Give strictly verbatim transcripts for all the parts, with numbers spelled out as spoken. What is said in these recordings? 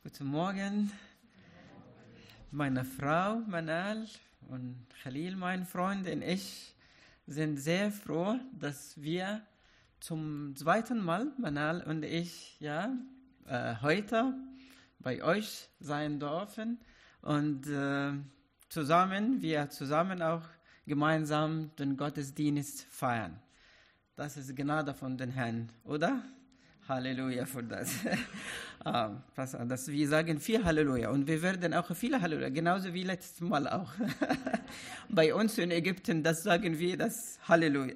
Guten Morgen, meine Frau Manal und Khalil, mein Freund, und ich sind sehr froh, dass wir zum zweiten Mal, Manal und ich, ja, äh, heute bei euch sein dürfen und äh, zusammen, wir zusammen auch gemeinsam den Gottesdienst feiern. Das ist Gnade von den Herrn, oder? Halleluja für das. ah, das. Wir sagen viel Halleluja und wir werden auch viele Halleluja, genauso wie letztes Mal auch. Bei uns in Ägypten, das sagen wir das Halleluja.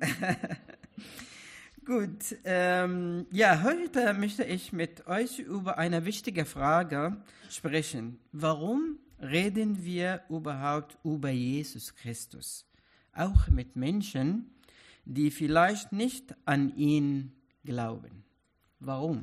Gut, ähm, ja, heute möchte ich mit euch über eine wichtige Frage sprechen. Warum reden wir überhaupt über Jesus Christus? Auch mit Menschen, die vielleicht nicht an ihn glauben. Warum?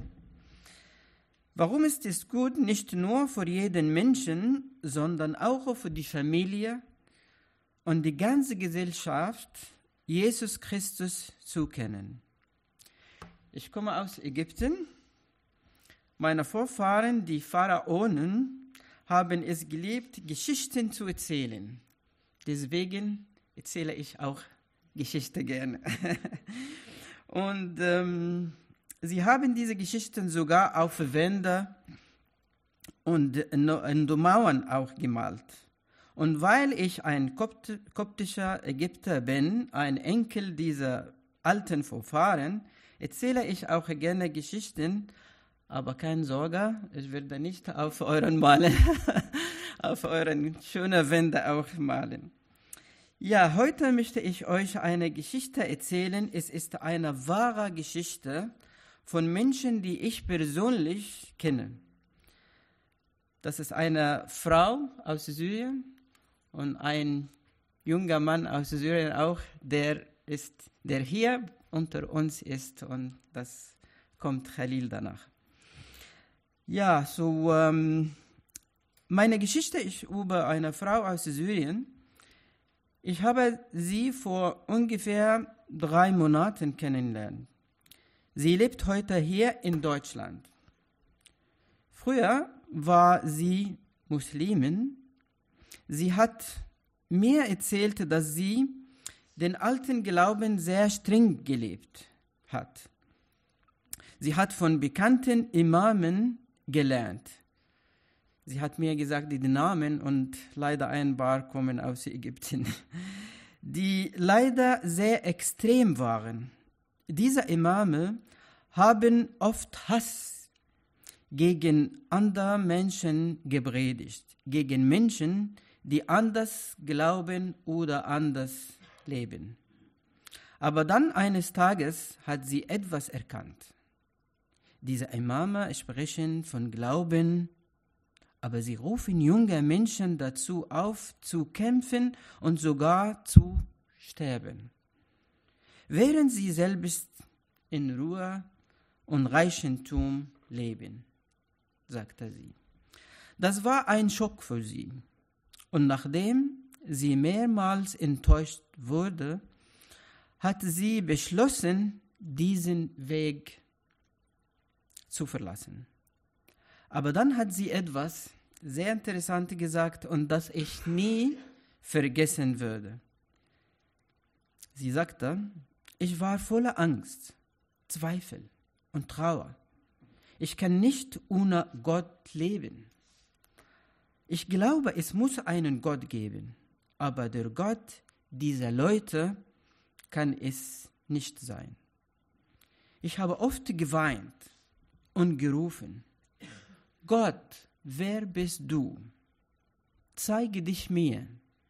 Warum ist es gut, nicht nur für jeden Menschen, sondern auch für die Familie und die ganze Gesellschaft, Jesus Christus zu kennen? Ich komme aus Ägypten. Meine Vorfahren, die Pharaonen, haben es geliebt, Geschichten zu erzählen. Deswegen erzähle ich auch Geschichte gerne. Und ähm, sie haben diese Geschichten sogar auf Wände und in die Mauern auch gemalt. Und weil ich ein Kopt- koptischer Ägypter bin, ein Enkel dieser alten Vorfahren, erzähle ich auch gerne Geschichten, aber keine Sorge, ich werde nicht auf euren Malen, auf euren schönen Wände auch malen. Ja, heute möchte ich euch eine Geschichte erzählen. Es ist eine wahre Geschichte von Menschen, die ich persönlich kenne. Das ist eine Frau aus Syrien und ein junger Mann aus Syrien auch, der ist, der hier unter uns ist, und das kommt Khalil danach. Ja, so ähm, meine Geschichte ist über eine Frau aus Syrien. Ich habe sie vor ungefähr drei Monaten kennengelernt. Sie lebt heute hier in Deutschland. Früher war sie Muslimin. Sie hat mir erzählt, dass sie den alten Glauben sehr streng gelebt hat. Sie hat von bekannten Imamen gelernt. Sie hat mir gesagt, die Namen, und leider ein paar kommen aus Ägypten, die leider sehr extrem waren. Diese Imame haben oft Hass gegen andere Menschen gepredigt, gegen Menschen, die anders glauben oder anders leben. Aber dann eines Tages hat sie etwas erkannt. Diese Imame sprechen von Glauben, aber sie rufen junge Menschen dazu auf, zu kämpfen und sogar zu sterben, während sie selbst in Ruhe und Reichtum leben, sagte sie. Das war ein Schock für sie. Und nachdem sie mehrmals enttäuscht wurde, hat sie beschlossen, diesen Weg zu verlassen. Aber dann hat sie etwas sehr Interessantes gesagt, und das ich nie vergessen würde. Sie sagte, ich war voller Angst, Zweifel und Trauer. Ich kann nicht ohne Gott leben. Ich glaube, es muss einen Gott geben, aber der Gott dieser Leute kann es nicht sein. Ich habe oft geweint und gerufen, Gott, wer bist du? Zeige dich mir,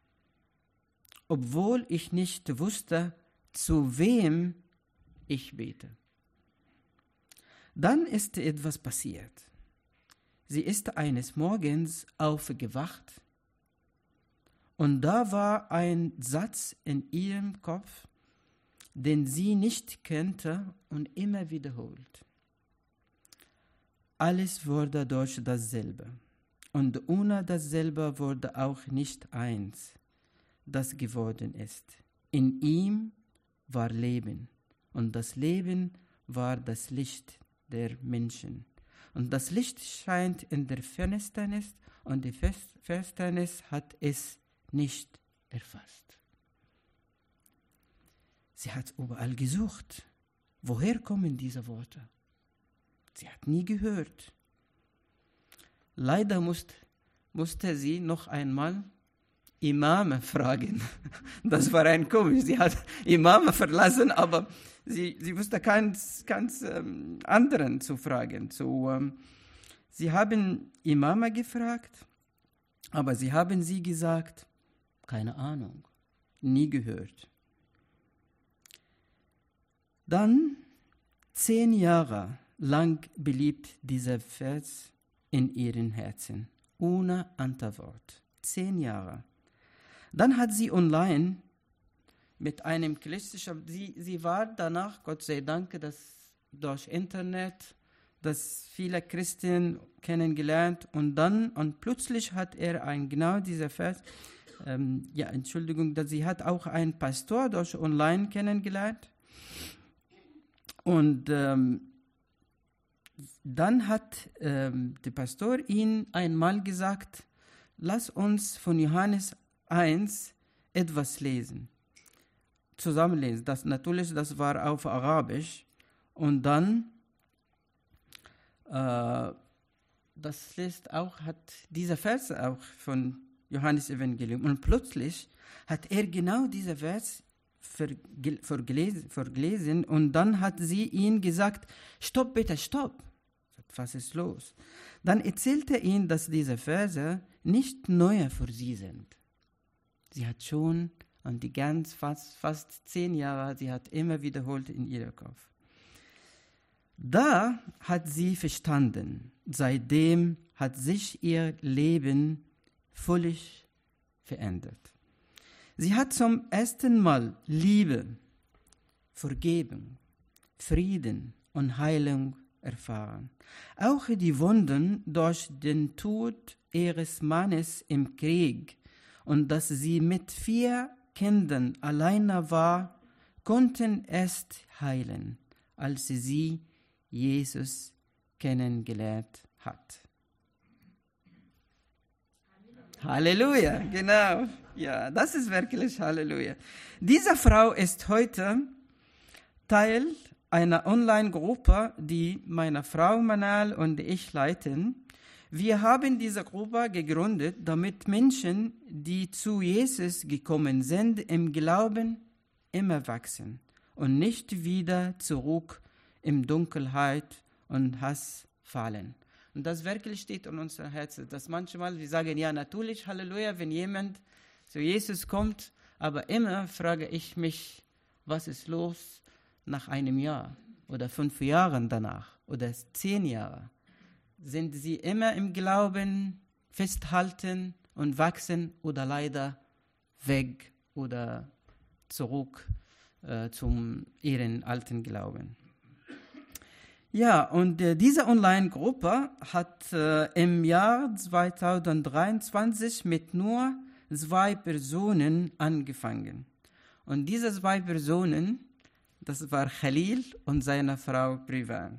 obwohl ich nicht wusste, zu wem ich bete. Dann ist etwas passiert. Sie ist eines Morgens aufgewacht und da war ein Satz in ihrem Kopf, den sie nicht kannte und immer wiederholt. Alles wurde durch dasselbe und ohne dasselbe wurde auch nicht eins, das geworden ist. In ihm war Leben und das Leben war das Licht der Menschen. Und das Licht scheint in der Finsternis und die Finsternis hat es nicht erfasst. Sie hat überall gesucht. Woher kommen diese Worte? Sie hat nie gehört. Leider musste, musste sie noch einmal Imame fragen. Das war ein komisch. Sie hat Imame verlassen, aber sie, sie wusste keins, keins ähm, anderen zu fragen. So, ähm, sie haben Imame gefragt, aber sie haben sie gesagt, keine Ahnung, nie gehört. Dann, zehn Jahre lang blieb dieser Vers in ihren Herzen, ohne Antwort. Zehn Jahre. Dann hat sie online mit einem christlichen, sie, sie war danach, Gott sei Dank, dass durch Internet, dass viele Christen kennengelernt und dann, und plötzlich hat er ein, genau dieser Vers, ähm, ja, Entschuldigung, dass sie hat auch einen Pastor durch online kennengelernt und ähm, dann hat ähm, der Pastor ihn einmal gesagt, lass uns von Johannes eins etwas lesen, zusammenlesen. Das natürlich, das war auf Arabisch und dann äh, das liest auch, hat dieser Vers auch von Johannes Evangelium und plötzlich hat er genau diesen Vers vorgelesen, vorgelesen und dann hat sie ihm gesagt, stopp bitte, stopp, was ist los? Dann erzählte er ihm, dass diese Verse nicht neu für sie sind. Sie hat schon und die ganz fast, fast zehn Jahre, sie hat immer wiederholt in ihrem Kopf. Da hat sie verstanden, seitdem hat sich ihr Leben völlig verändert. Sie hat zum ersten Mal Liebe, Vergebung, Frieden und Heilung erfahren. Auch die Wunden durch den Tod ihres Mannes im Krieg und dass sie mit vier Kindern alleine war, konnten erst heilen, als sie Jesus kennengelernt hat. Halleluja, genau. Ja, das ist wirklich Halleluja. Diese Frau ist heute Teil einer Online-Gruppe, die meine Frau Manal und ich leiten. Wir haben diese Gruppe gegründet, damit Menschen, die zu Jesus gekommen sind, im Glauben immer wachsen und nicht wieder zurück in Dunkelheit und Hass fallen. Und das wirklich steht in unserem Herzen, dass manchmal wir sagen, ja natürlich, Halleluja, wenn jemand zu Jesus kommt, aber immer frage ich mich, was ist los nach einem Jahr oder fünf Jahren danach oder zehn Jahren? Sind sie immer im Glauben festhalten und wachsen oder leider weg oder zurück äh, zum ihren alten Glauben? Ja, und äh, diese Online-Gruppe hat äh, im Jahr zweitausenddreiundzwanzig mit nur zwei Personen angefangen. Und diese zwei Personen, das war Khalil und seine Frau Privan.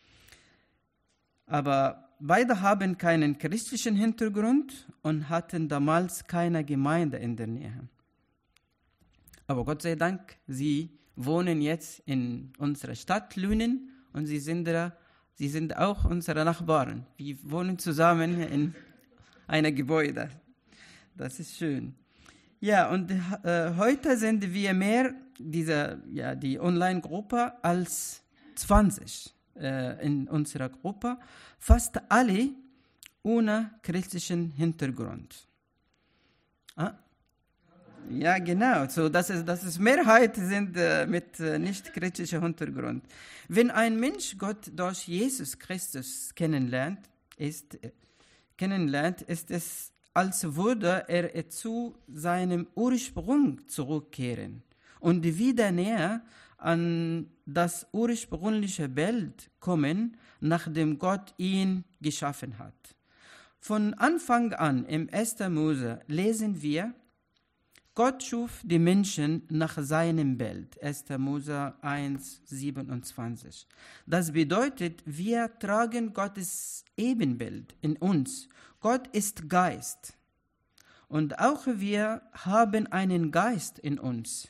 Aber beide haben keinen christlichen Hintergrund und hatten damals keine Gemeinde in der Nähe. Aber Gott sei Dank, sie wohnen jetzt in unserer Stadt Lünen und sie sind, sie sind auch unsere Nachbarn. Wir wohnen zusammen in einem Gebäude. Das ist schön. Ja, und äh, heute sind wir mehr, diese, ja, die Online-Gruppe, als zwanzig äh, in unserer Gruppe. Fast alle ohne christlichen Hintergrund. Ah? Ja, genau. So, das ist, das ist Mehrheit sind äh, mit äh, nicht christlichem Hintergrund. Wenn ein Mensch Gott durch Jesus Christus kennenlernt, ist, äh, kennenlernt, ist es, als würde er zu seinem Ursprung zurückkehren und wieder näher an das ursprüngliche Bild kommen, nachdem Gott ihn geschaffen hat. Von Anfang an im ersten Mose lesen wir, Gott schuf die Menschen nach seinem Bild. erster Mose eins, siebenundzwanzig. Das bedeutet, wir tragen Gottes Ebenbild in uns. Gott ist Geist. Und auch wir haben einen Geist in uns,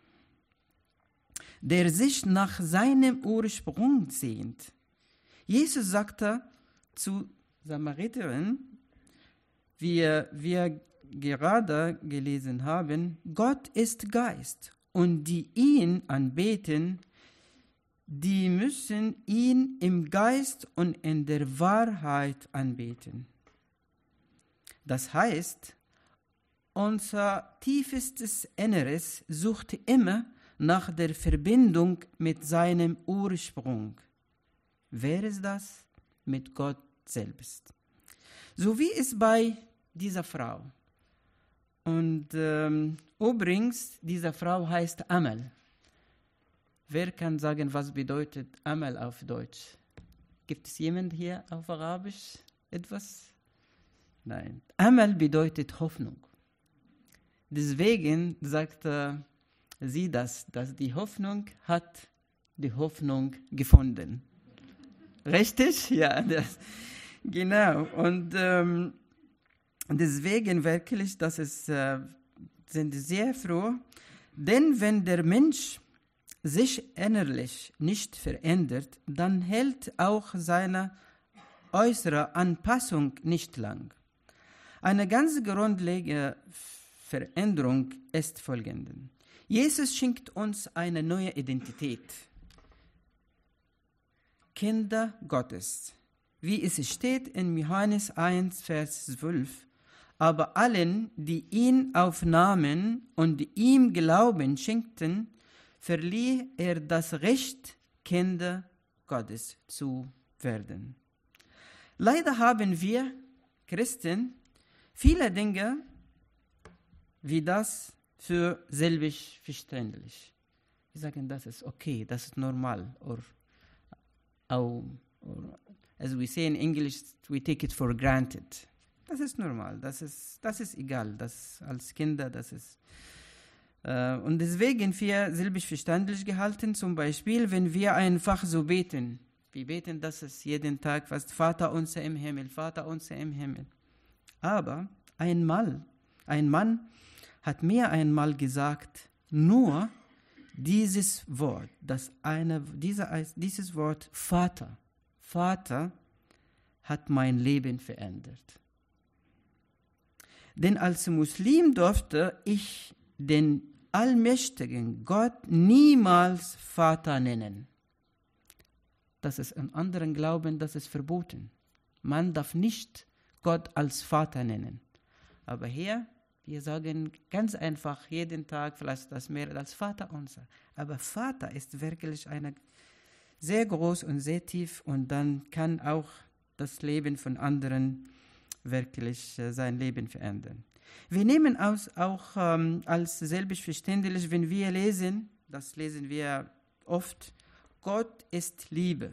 der sich nach seinem Ursprung sehnt. Jesus sagte zu Samariterin, wie wir gerade gelesen haben, Gott ist Geist und die ihn anbeten, die müssen ihn im Geist und in der Wahrheit anbeten. Das heißt, unser tiefstes Inneres sucht immer nach der Verbindung mit seinem Ursprung. Wer ist das? Mit Gott selbst. So wie es bei dieser Frau. Und ähm, übrigens, diese Frau heißt Amal. Wer kann sagen, was bedeutet Amal auf Deutsch? Gibt es jemand hier auf Arabisch etwas? Nein. Amal bedeutet Hoffnung. Deswegen sagte sie das, dass die Hoffnung hat die Hoffnung gefunden. Richtig? Ja, das, genau. Und ähm, deswegen wirklich, das ist, äh, sind sehr froh, denn wenn der Mensch sich innerlich nicht verändert, dann hält auch seine äußere Anpassung nicht lang. Eine ganz grundlegende Veränderung ist folgende. Jesus schenkt uns eine neue Identität. Kinder Gottes. Wie es steht in Johannes eins, Vers zwölf. Aber allen, die ihn aufnahmen und ihm Glauben schenkten, verlieh er das Recht, Kinder Gottes zu werden. Leider haben wir Christen viele Dinge wie das für selbstverständlich. Wir sagen, das ist okay, das ist normal. Or, or, or, as we say in English, we take it for granted. Das ist normal, das ist, das ist egal, das als Kinder, das ist. Äh, und deswegen wir selbstverständlich gehalten, zum Beispiel, wenn wir einfach so beten. Wir beten, das ist jeden Tag fast Vater unser im Himmel, Vater unser im Himmel. Aber einmal, ein Mann hat mir einmal gesagt, nur dieses Wort, das eine, dieser, dieses Wort Vater, Vater hat mein Leben verändert. Denn als Muslim durfte ich den allmächtigen Gott niemals Vater nennen. Das ist in anderen Glauben, das ist verboten. Man darf nicht Gott als Vater nennen. Aber hier, wir sagen ganz einfach jeden Tag, vielleicht das mehr als Vater unser. Aber Vater ist wirklich eine sehr groß und sehr tief und dann kann auch das Leben von anderen wirklich äh, sein Leben verändern. Wir nehmen aus, auch ähm, als selbstverständlich, wenn wir lesen, das lesen wir oft, Gott ist Liebe.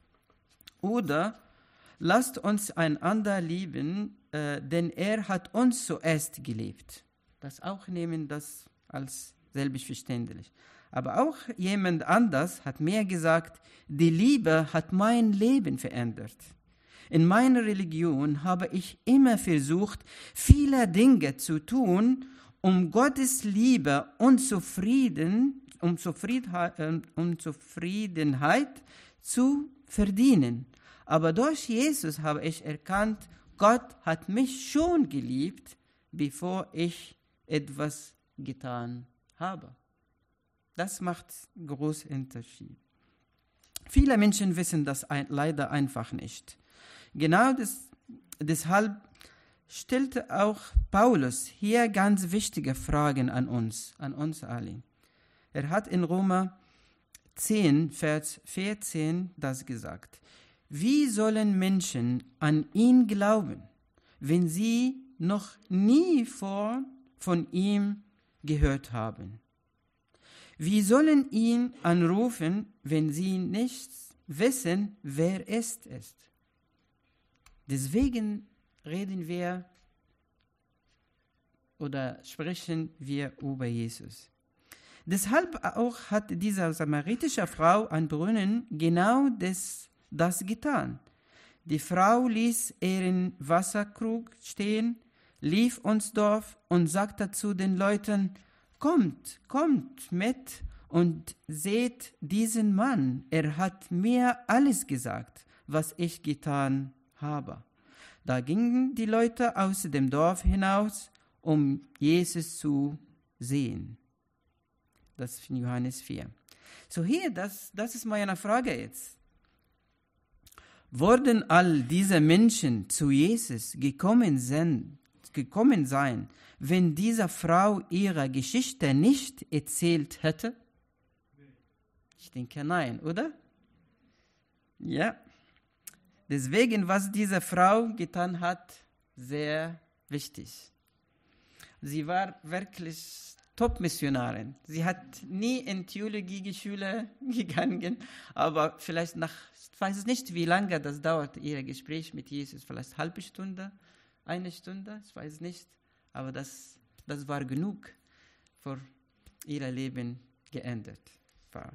Oder lasst uns einander lieben, äh, denn er hat uns zuerst geliebt. Das auch nehmen das als selbstverständlich. Aber auch jemand anders hat mir gesagt, die Liebe hat mein Leben verändert. In meiner Religion habe ich immer versucht, viele Dinge zu tun, um Gottes Liebe und Zufrieden, um, Zufriedenheit, um Zufriedenheit zu verdienen. Aber durch Jesus habe ich erkannt, Gott hat mich schon geliebt, bevor ich etwas getan habe. Das macht großen Unterschied. Viele Menschen wissen das ein, leider einfach nicht. Genau das, deshalb stellte auch Paulus hier ganz wichtige Fragen an uns, an uns alle. Er hat in Römer zehn, Vers vierzehn das gesagt. Wie sollen Menschen an ihn glauben, wenn sie noch nie vor, von ihm gehört haben? Wie sollen ihn anrufen, wenn sie nicht wissen, wer es ist? Deswegen reden wir oder sprechen wir über Jesus. Deshalb auch hat diese samaritische Frau am Brunnen genau das, das getan. Die Frau ließ ihren Wasserkrug stehen, lief ins Dorf und sagte zu den Leuten, kommt, kommt mit und seht diesen Mann. Er hat mir alles gesagt, was ich getan habe. Da gingen die Leute aus dem Dorf hinaus, um Jesus zu sehen. Das ist in Johannes vier. So hier, das, das ist meine Frage jetzt. Wurden all diese Menschen zu Jesus gekommen, sind, gekommen sein, wenn diese Frau ihre Geschichte nicht erzählt hätte? Ich denke nein, oder? Ja. Deswegen, was diese Frau getan hat, sehr wichtig. Sie war wirklich Top-Missionarin. Sie hat nie in Theologieschule gegangen, aber vielleicht nach, ich weiß es nicht, wie lange das dauert, ihr Gespräch mit Jesus. Vielleicht eine halbe Stunde, eine Stunde, ich weiß es nicht. Aber das, das war genug, für ihr Leben geändert war.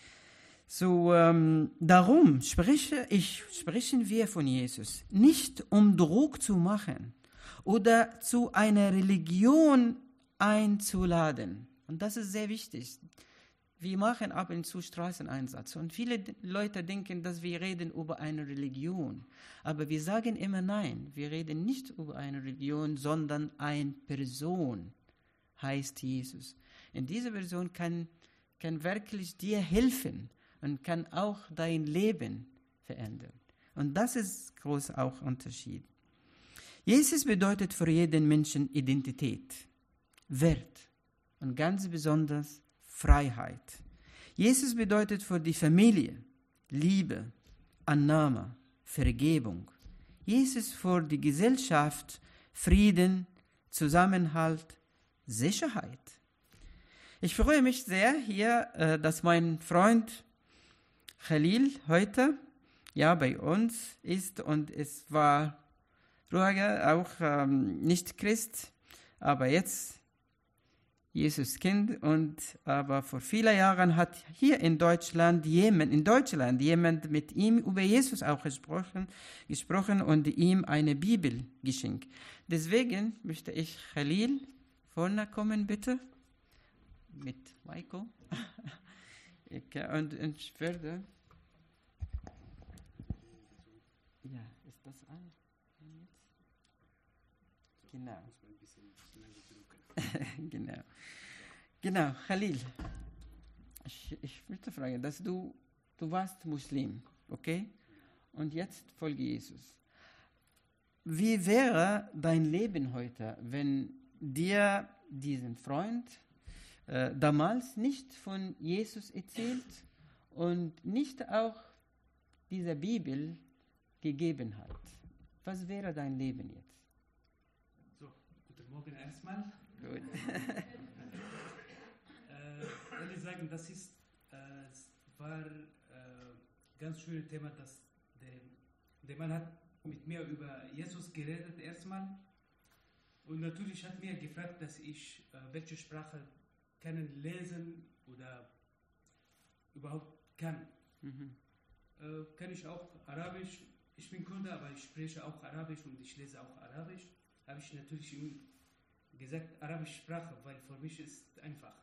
So, ähm, darum spreche ich, sprechen wir von Jesus, nicht um Druck zu machen oder zu einer Religion einzuladen. Und das ist sehr wichtig. Wir machen ab und zu Straßeneinsatz und viele Leute denken, dass wir reden über eine Religion. Aber wir sagen immer nein, wir reden nicht über eine Religion, sondern eine Person heißt Jesus. Und diese Person kann, kann wirklich dir helfen und kann auch dein Leben verändern. Und das ist groß auch Unterschied. Jesus bedeutet für jeden Menschen Identität, Wert und ganz besonders Freiheit. Jesus bedeutet für die Familie Liebe, Annahme, Vergebung. Jesus für die Gesellschaft Frieden, Zusammenhalt, Sicherheit. Ich freue mich sehr hier, dass mein Freund Khalil heute ja bei uns ist und es war früher auch ähm, nicht Christ, aber jetzt Jesus Kind und aber vor vielen Jahren hat hier in Deutschland jemand in Deutschland jemand mit ihm über Jesus auch gesprochen, gesprochen und ihm eine Bibel geschenkt. Deswegen möchte ich Khalil vorne kommen bitte mit Michael. Okay, und, und ich werde. Ja, ist das an? Genau. genau. Genau, Khalil. Ich, ich möchte fragen, dass du, du warst Muslim, okay? Und jetzt folge Jesus. Wie wäre dein Leben heute, wenn dir diesen Freund äh, damals nicht von Jesus erzählt und nicht auch diese Bibel gegeben hat? Was wäre dein Leben jetzt? So, guten Morgen erstmal. Gut. äh, ehrlich sagen, das ist, äh, war äh, ganz schönes Thema, dass der, der Mann hat mit mir über Jesus geredet erstmal und natürlich hat mir gefragt, dass ich äh, welche Sprache kann lesen oder überhaupt kann. Mhm. Äh, kann ich auch Arabisch? Ich bin Kurde, aber ich spreche auch Arabisch und ich lese auch Arabisch. Habe ich natürlich ihm gesagt, arabische Sprache, weil für mich ist einfach.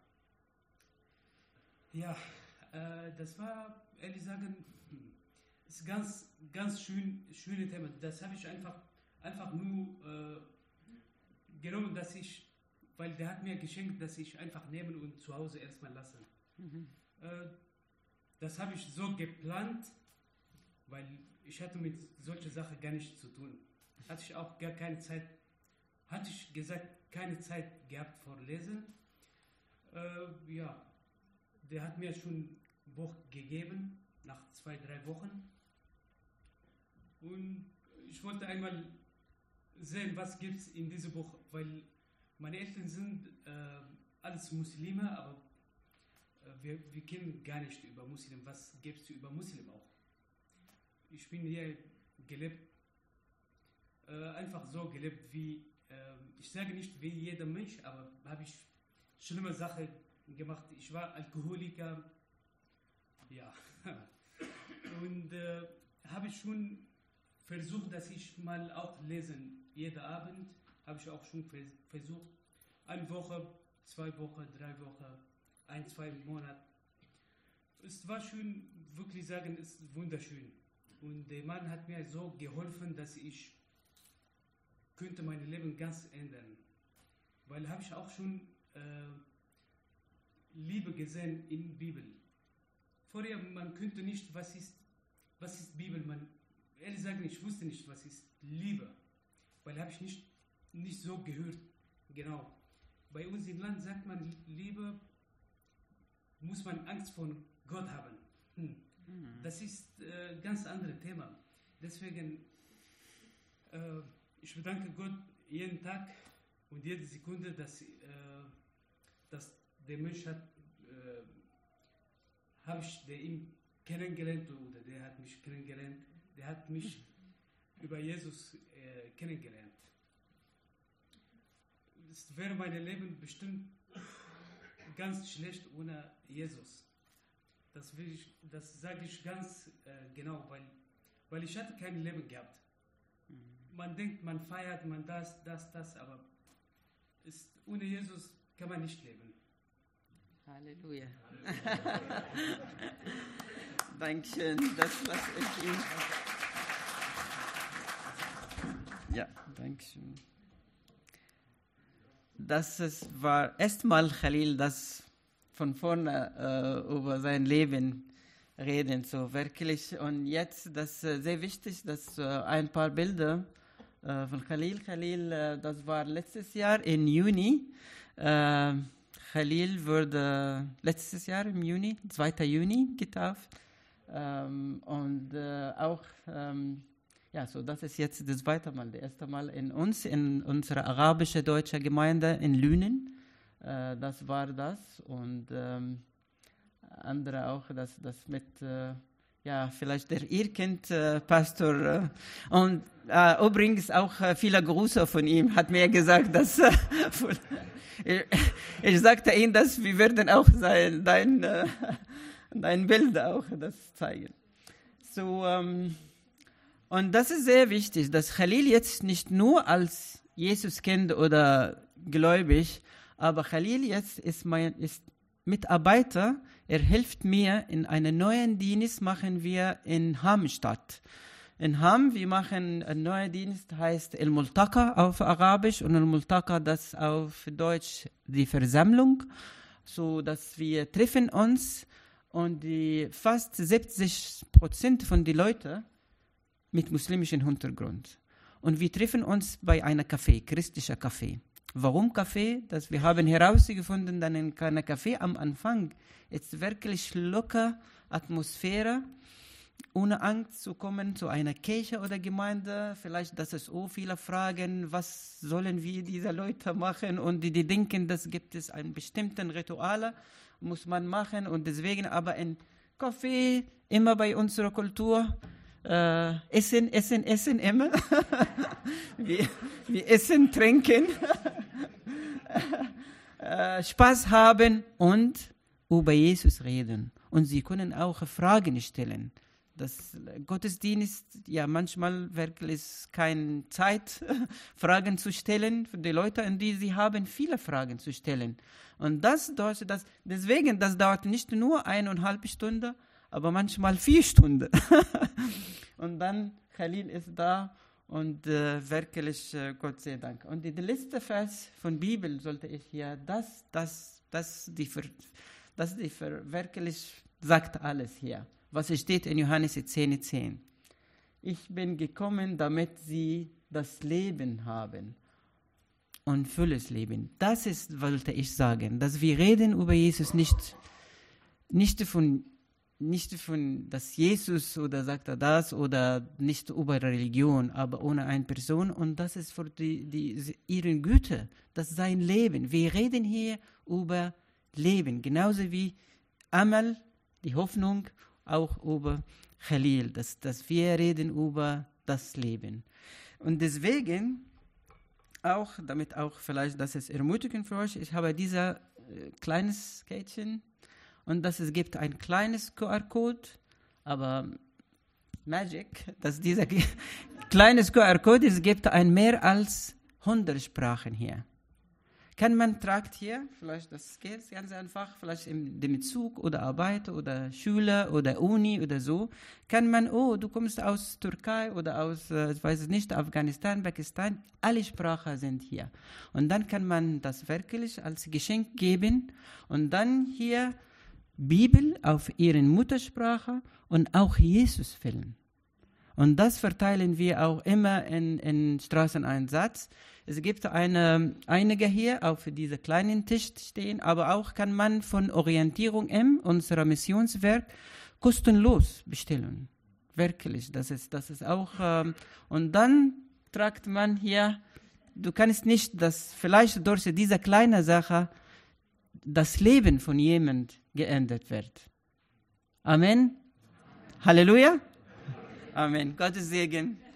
Ja, äh, das war, ehrlich sagen, ist ganz, ganz schön, schöne Thema. Das habe ich einfach, einfach nur äh, genommen, dass ich, weil der hat mir geschenkt, dass ich einfach nehmen und zu Hause erstmal lassen. Mhm. Äh, das habe ich so geplant, weil ich hatte mit solcher Sache gar nichts zu tun. Hatte ich auch gar keine Zeit, hatte ich gesagt, keine Zeit gehabt vor Lesen. Äh, ja, der hat mir schon ein Buch gegeben, nach zwei, drei Wochen. Und ich wollte einmal sehen, was gibt es in diesem Buch, weil meine Eltern sind äh, alles Muslime, aber äh, wir, wir kennen gar nicht über Muslim. Was gibt es über Muslim auch? Ich bin hier gelebt, äh, einfach so gelebt, wie äh, ich sage nicht wie jeder Mensch, aber habe ich schlimme Sachen gemacht. Ich war Alkoholiker, ja. Und äh, habe ich schon versucht, dass ich mal auch lesen. Jeden Abend habe ich auch schon versucht. Eine Woche, zwei Wochen, drei Wochen, ein, zwei Monate. Es war schön, wirklich sagen, es ist wunderschön. Und der Mann hat mir so geholfen, dass ich könnte mein Leben ganz ändern. Weil habe ich auch schon äh, Liebe gesehen in der Bibel. Vorher, man könnte nicht, was ist, was ist Bibel, man, ehrlich gesagt, ich wusste nicht, was ist Liebe. Weil habe ich nicht, nicht so gehört, genau. Bei uns im Land sagt man, Liebe muss man Angst vor Gott haben. Hm. Mhm. Das ist ein äh, ganz anderes Thema. Deswegen, äh, ich bedanke Gott jeden Tag und jede Sekunde, dass, äh, dass der Mensch hat, äh, habe ich der ihn kennengelernt oder der hat mich kennengelernt, der hat mich über Jesus äh, kennengelernt. Es wäre mein Leben bestimmt ganz schlecht ohne Jesus. Das, will ich, das sage ich ganz äh, genau, weil, weil ich hatte kein Leben gehabt. Man denkt, man feiert, man das, das, das, aber ist, ohne Jesus kann man nicht leben. Halleluja. Halleluja. Dankeschön, das lasse ich Ihnen. Ja, Dankeschön. Das ist, war erstmal Khalil, das von vorne äh, über sein Leben reden, so wirklich. Und jetzt, das ist sehr wichtig, dass äh, ein paar Bilder äh, von Khalil. Khalil, äh, das war letztes Jahr im Juni. Äh, Khalil wurde letztes Jahr im Juni, zweiter Juni getauft. Ähm, und äh, auch, ähm, ja, so das ist jetzt das zweite Mal, das erste Mal in uns, in unserer arabische-deutsche Gemeinde in Lünen. Äh, das war das. Und ähm, andere auch, das, das mit, äh, ja, vielleicht der ihr kennt, äh, Pastor. Äh, und äh, übrigens auch äh, viele Grüße von ihm, hat mir gesagt, dass äh, von, ich, ich sagte ihm, dass wir werden auch sein, dein, äh, dein Bild auch das zeigen. So, ähm, und das ist sehr wichtig, dass Khalil jetzt nicht nur als Jesus kennt oder gläubig, aber Khalil jetzt ist mein ist Mitarbeiter. Er hilft mir in einem neuen Dienst, machen wir in Hamstadt. In Ham, wir machen einen neuen Dienst, heißt El-Multaqa auf Arabisch und El-Multaqa, das auf Deutsch die Versammlung, so dass wir treffen uns und die fast siebzig Prozent von den Leuten mit muslimischem Hintergrund. Und wir treffen uns bei einem Café, christlicher Café. Warum Café? Das wir haben herausgefunden, dass in einem Café am Anfang ist wirklich locker Atmosphäre, ohne Angst zu kommen zu einer Kirche oder Gemeinde. Vielleicht, dass es auch viele Fragen, was sollen wir diese Leute machen? Und die, die denken, das gibt es einen bestimmten Ritual, muss man machen. Und deswegen aber in Café, immer bei unserer Kultur, Äh, essen, essen, essen immer. wir, wir essen, trinken, äh, Spaß haben und über Jesus reden. Und sie können auch Fragen stellen. Das Gottesdienst, ja, manchmal wirklich keine Zeit, Fragen zu stellen für die Leute, und die sie haben viele Fragen zu stellen. Und das, das, das deswegen, das dauert nicht nur eineinhalb Stunden, aber manchmal vier Stunden. Und dann Khalil ist da und äh, wirklich, äh, Gott sei Dank. Und die, die letzte Vers von Bibel sollte ich hier, das, das, das, die, Ver, das die Ver, wirklich sagt alles hier. Was steht in Johannes zehn, zehn. Ich bin gekommen, damit sie das Leben haben und volles Leben. Das ist, wollte ich sagen, dass wir reden über Jesus nicht, nicht von Nicht von, dass Jesus oder sagt er das oder nicht über Religion, aber ohne eine Person. Und das ist für die, die, ihre Güte, das ist sein Leben. Wir reden hier über Leben, genauso wie Amal, die Hoffnung, auch über Khalil, dass, dass wir reden über das Leben. Und deswegen, auch, damit auch vielleicht, das ist ermutigend für euch, ich habe dieses äh, kleines Kästchen und das es gibt ein kleines Q R-Code, aber Magic, dass dieser kleines Q R-Code, es gibt ein mehr als hundert Sprachen hier. Kann man tragt hier, vielleicht das geht ganz einfach, vielleicht in dem Zug oder Arbeit oder Schule oder Uni oder so, kann man, oh, du kommst aus Türkei oder aus, äh, ich weiß es nicht, Afghanistan, Pakistan, alle Sprachen sind hier. Und dann kann man das wirklich als Geschenk geben und dann hier Bibel auf ihren Muttersprache und auch Jesus filmen. Und das verteilen wir auch immer in, in Straßeneinsatz. Es gibt eine, einige hier auf diesem kleinen Tisch stehen, aber auch kann man von Orientierung M, unserer Missionswerk, kostenlos bestellen. Wirklich, das ist, das ist auch. Ähm, und dann tragt man hier, du kannst nicht, dass vielleicht durch diese kleine Sache das Leben von jemand geändert wird. Amen. Halleluja. Amen. Gottes Segen.